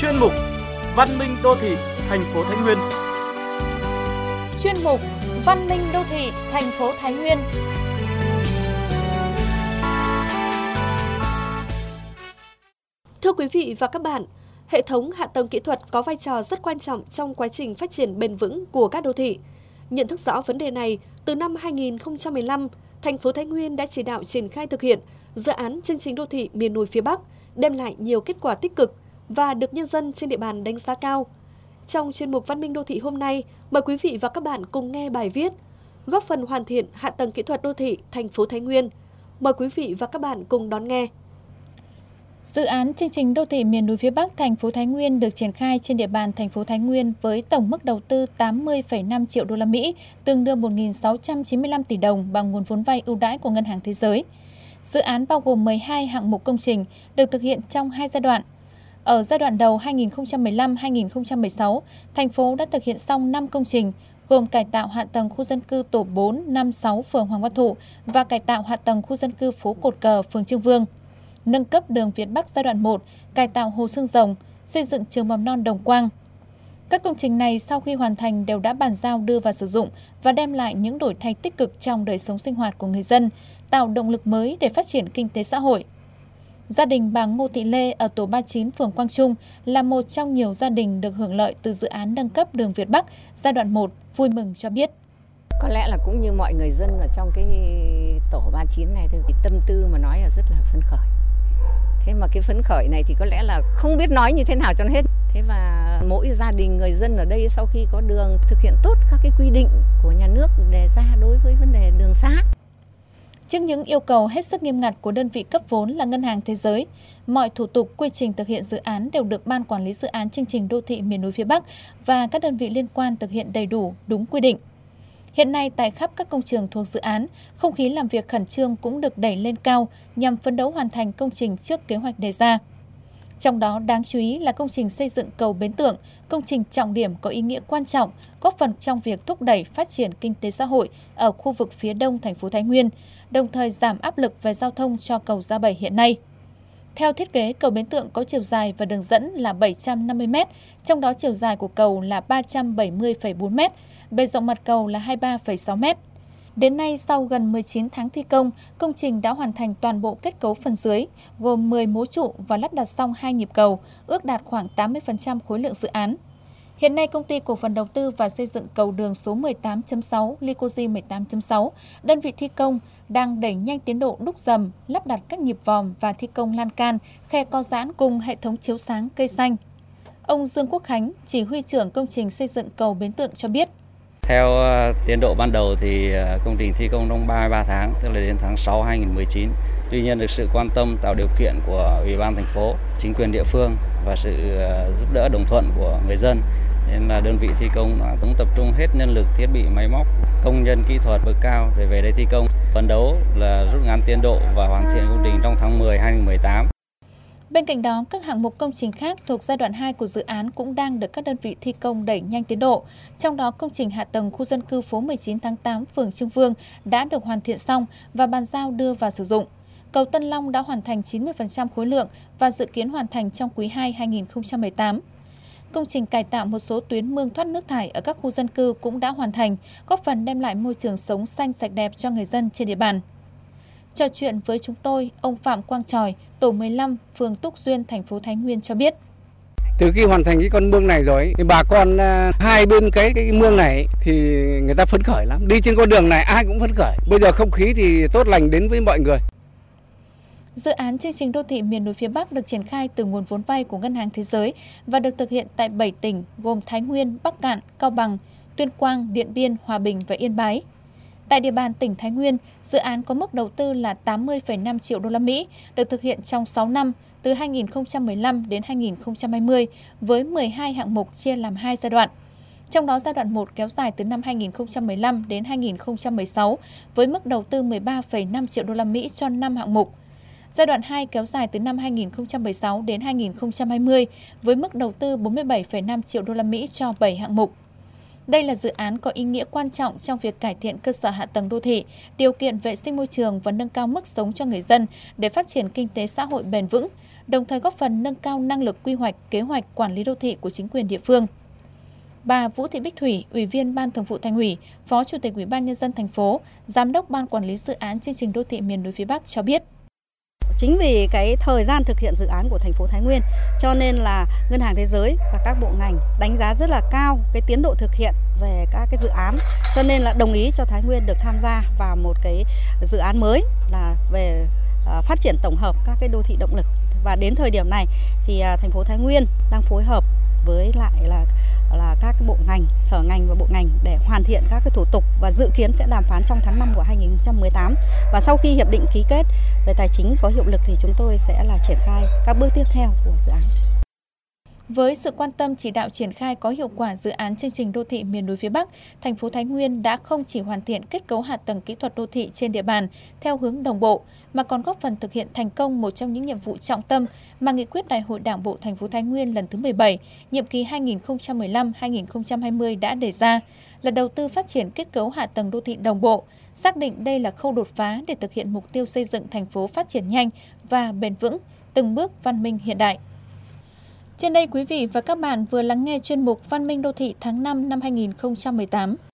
chuyên mục Văn minh đô thị thành phố Thái Nguyên. Chuyên mục Văn minh đô thị thành phố Thái Nguyên. Thưa quý vị và các bạn, hệ thống hạ tầng kỹ thuật có vai trò rất quan trọng trong quá trình phát triển bền vững của các đô thị. Nhận thức rõ vấn đề này, từ năm 2015, thành phố Thái Nguyên đã chỉ đạo triển khai thực hiện dự án chương trình đô thị miền núi phía Bắc, đem lại nhiều kết quả tích cực và được nhân dân trên địa bàn đánh giá cao. Trong chuyên mục Văn minh đô thị hôm nay, mời quý vị và các bạn cùng nghe bài viết góp phần hoàn thiện hạ tầng kỹ thuật đô thị thành phố Thái Nguyên. Mời quý vị và các bạn cùng đón nghe. Dự án chương trình đô thị miền núi phía Bắc thành phố Thái Nguyên được triển khai trên địa bàn thành phố Thái Nguyên với tổng mức đầu tư 80,5 triệu đô la Mỹ, tương đương 1.695 tỷ đồng bằng nguồn vốn vay ưu đãi của Ngân hàng Thế giới. Dự án bao gồm 12 hạng mục công trình được thực hiện trong 2 giai đoạn. Ở giai đoạn đầu 2015-2016, thành phố đã thực hiện xong 5 công trình, gồm cải tạo hạ tầng khu dân cư tổ 4, 5, 6 phường Hoàng Văn Thụ và cải tạo hạ tầng khu dân cư phố Cột Cờ, phường Trương Vương. Nâng cấp đường Việt Bắc giai đoạn 1, cải tạo hồ Xương Rồng, xây dựng trường mầm non Đồng Quang. Các công trình này sau khi hoàn thành đều đã bàn giao đưa vào sử dụng và đem lại những đổi thay tích cực trong đời sống sinh hoạt của người dân, tạo động lực mới để phát triển kinh tế xã hội. Gia đình bà Ngô Thị Lê ở tổ 39 phường Quang Trung là một trong nhiều gia đình được hưởng lợi từ dự án nâng cấp đường Việt Bắc giai đoạn 1, vui mừng cho biết. Có lẽ là cũng như mọi người dân ở trong cái tổ 39 này thì tâm tư mà nói là rất là phấn khởi. Thế mà cái phấn khởi này thì có lẽ là không biết nói như thế nào cho nó hết. Thế và mỗi gia đình người dân ở đây sau khi có đường thực hiện tốt các cái quy định của nhà nước đề ra đối với vấn đề đường xá. Trước những yêu cầu hết sức nghiêm ngặt của đơn vị cấp vốn là Ngân hàng Thế giới, mọi thủ tục quy trình thực hiện dự án đều được Ban Quản lý Dự án Chương trình Đô thị miền núi phía Bắc và các đơn vị liên quan thực hiện đầy đủ, đúng quy định. Hiện nay, tại khắp các công trường thuộc dự án, không khí làm việc khẩn trương cũng được đẩy lên cao nhằm phấn đấu hoàn thành công trình trước kế hoạch đề ra. Trong đó, đáng chú ý là công trình xây dựng cầu Bến Tượng, công trình trọng điểm có ý nghĩa quan trọng, góp phần trong việc thúc đẩy phát triển kinh tế xã hội ở khu vực phía đông thành phố Thái Nguyên, đồng thời giảm áp lực về giao thông cho cầu Gia Bảy hiện nay. Theo thiết kế, cầu Bến Tượng có chiều dài và đường dẫn là 750 m, trong đó chiều dài của cầu là 370,4 m, bề rộng mặt cầu là 23,6 m. Đến nay, sau gần 19 tháng thi công, công trình đã hoàn thành toàn bộ kết cấu phần dưới, gồm 10 mố trụ và lắp đặt xong 2 nhịp cầu, ước đạt khoảng 80% khối lượng dự án. Hiện nay, Công ty Cổ phần Đầu tư và Xây dựng cầu đường số 18.6, Lycosi 18.6, đơn vị thi công đang đẩy nhanh tiến độ đúc dầm, lắp đặt các nhịp vòm và thi công lan can, khe co giãn cùng hệ thống chiếu sáng cây xanh. Ông Dương Quốc Khánh, chỉ huy trưởng công trình xây dựng cầu Bến Tượng cho biết. Theo tiến độ ban đầu thì công trình thi công trong 33 tháng, tức là đến tháng 6 2019. Tuy nhiên được sự quan tâm tạo điều kiện của Ủy ban thành phố, chính quyền địa phương và sự giúp đỡ đồng thuận của người dân, nên là đơn vị thi công đã tập trung hết nhân lực, thiết bị, máy móc, công nhân kỹ thuật bậc cao để về đây thi công. Phấn đấu là rút ngắn tiến độ và hoàn thiện công trình trong tháng 10 2018. Bên cạnh đó, các hạng mục công trình khác thuộc giai đoạn 2 của dự án cũng đang được các đơn vị thi công đẩy nhanh tiến độ. Trong đó, công trình hạ tầng khu dân cư phố 19 tháng 8, phường Trương Vương đã được hoàn thiện xong và bàn giao đưa vào sử dụng. Cầu Tân Long đã hoàn thành 90% khối lượng và dự kiến hoàn thành trong quý 2 2018. Công trình cải tạo một số tuyến mương thoát nước thải ở các khu dân cư cũng đã hoàn thành, góp phần đem lại môi trường sống xanh sạch đẹp cho người dân trên địa bàn. Trò chuyện với chúng tôi, ông Phạm Quang Tròi, tổ 15, phường Túc Duyên, thành phố Thái Nguyên cho biết. Từ khi hoàn thành cái con mương này rồi, thì bà con hai bên cái mương này thì người ta phấn khởi lắm. Đi trên con đường này ai cũng phấn khởi. Bây giờ không khí thì tốt lành đến với mọi người. Dự án chương trình đô thị miền núi phía Bắc được triển khai từ nguồn vốn vay của Ngân hàng Thế giới và được thực hiện tại 7 tỉnh gồm Thái Nguyên, Bắc Kạn, Cao Bằng, Tuyên Quang, Điện Biên, Hòa Bình và Yên Bái. Tại địa bàn tỉnh Thái Nguyên, dự án có mức đầu tư là 80,5 triệu đô la Mỹ, được thực hiện trong 6 năm, từ 2015 đến 2020, với 12 hạng mục chia làm 2 giai đoạn. Trong đó giai đoạn 1 kéo dài từ năm 2015 đến 2016, với mức đầu tư 13,5 triệu đô la Mỹ cho 5 hạng mục. Giai đoạn 2 kéo dài từ năm 2016 đến 2020, với mức đầu tư 47,5 triệu đô la Mỹ cho 7 hạng mục. Đây là dự án có ý nghĩa quan trọng trong việc cải thiện cơ sở hạ tầng đô thị, điều kiện vệ sinh môi trường và nâng cao mức sống cho người dân để phát triển kinh tế xã hội bền vững, đồng thời góp phần nâng cao năng lực quy hoạch, kế hoạch quản lý đô thị của chính quyền địa phương. Bà Vũ Thị Bích Thủy, Ủy viên Ban Thường vụ Thành ủy, Phó Chủ tịch Ủy ban Nhân dân thành phố, Giám đốc Ban Quản lý Dự án Chương trình Đô thị miền núi phía Bắc cho biết. Chính vì cái thời gian thực hiện dự án của thành phố Thái Nguyên cho nên là Ngân hàng Thế giới và các bộ ngành đánh giá rất là cao cái tiến độ thực hiện về các cái dự án, cho nên là đồng ý cho Thái Nguyên được tham gia vào một cái dự án mới là về phát triển tổng hợp các cái đô thị động lực. Và đến thời điểm này thì thành phố Thái Nguyên đang phối hợp với lại là các cái bộ ngành, sở ngành và bộ ngành để hoàn thiện các cái thủ tục và dự kiến sẽ đàm phán trong tháng 5 của 2018. Và sau khi hiệp định ký kết về tài chính có hiệu lực thì chúng tôi sẽ là triển khai các bước tiếp theo của dự án. Với sự quan tâm chỉ đạo triển khai có hiệu quả dự án chương trình đô thị miền núi phía Bắc, thành phố Thái Nguyên đã không chỉ hoàn thiện kết cấu hạ tầng kỹ thuật đô thị trên địa bàn theo hướng đồng bộ, mà còn góp phần thực hiện thành công một trong những nhiệm vụ trọng tâm mà Nghị quyết Đại hội Đảng bộ thành phố Thái Nguyên lần thứ 17, nhiệm kỳ 2015-2020 đã đề ra, là đầu tư phát triển kết cấu hạ tầng đô thị đồng bộ, xác định đây là khâu đột phá để thực hiện mục tiêu xây dựng thành phố phát triển nhanh và bền vững, từng bước văn minh hiện đại. Trên đây quý vị và các bạn vừa lắng nghe chuyên mục Văn minh đô thị tháng 5 năm 2018.